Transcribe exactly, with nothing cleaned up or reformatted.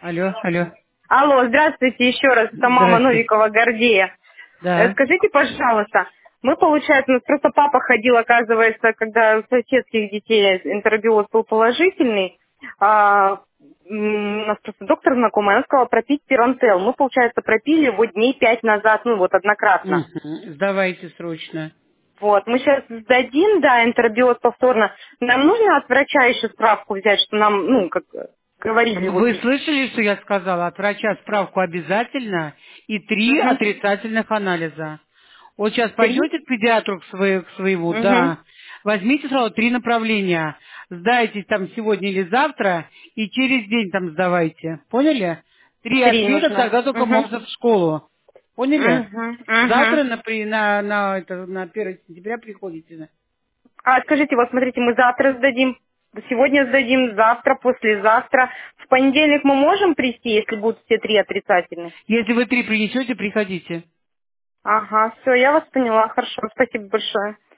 Алло, алло. Алло, здравствуйте еще раз, это мама Здрасте. Новикова Гордея. Э, Да. Скажите, пожалуйста, мы, получается, у нас просто папа ходил, оказывается, когда у соседских детей интервью был положительный, а, м, у нас просто доктор знакомый, она сказала пропить пиронтел. Мы, получается, пропили его дней пять назад, ну вот однократно. Мгм. Сдавайте срочно. Вот, мы сейчас сдадим, да, интербиоз повторно. Нам нужно от врача еще справку взять, что нам, ну, как говорили, вот. Вы слышали, что я сказала? От врача справку обязательно и три Угу. отрицательных анализа. Вот сейчас Три? пойдете к педиатру к, своему, к своему, Угу. да. Возьмите сразу три направления. Сдайте там сегодня или завтра, и через день там сдавайте. Поняли? Три Три ответа, нужно. тогда только Угу. можно в школу. Поняли? Угу. Угу. Завтра на, при- на, на, это, на первое сентября приходите. А скажите, вот смотрите, мы завтра сдадим, сегодня сдадим, завтра, послезавтра. В понедельник мы можем прийти, если будут все три отрицательные? Если вы три принесете, приходите. Ага, все, я вас поняла, хорошо, спасибо большое.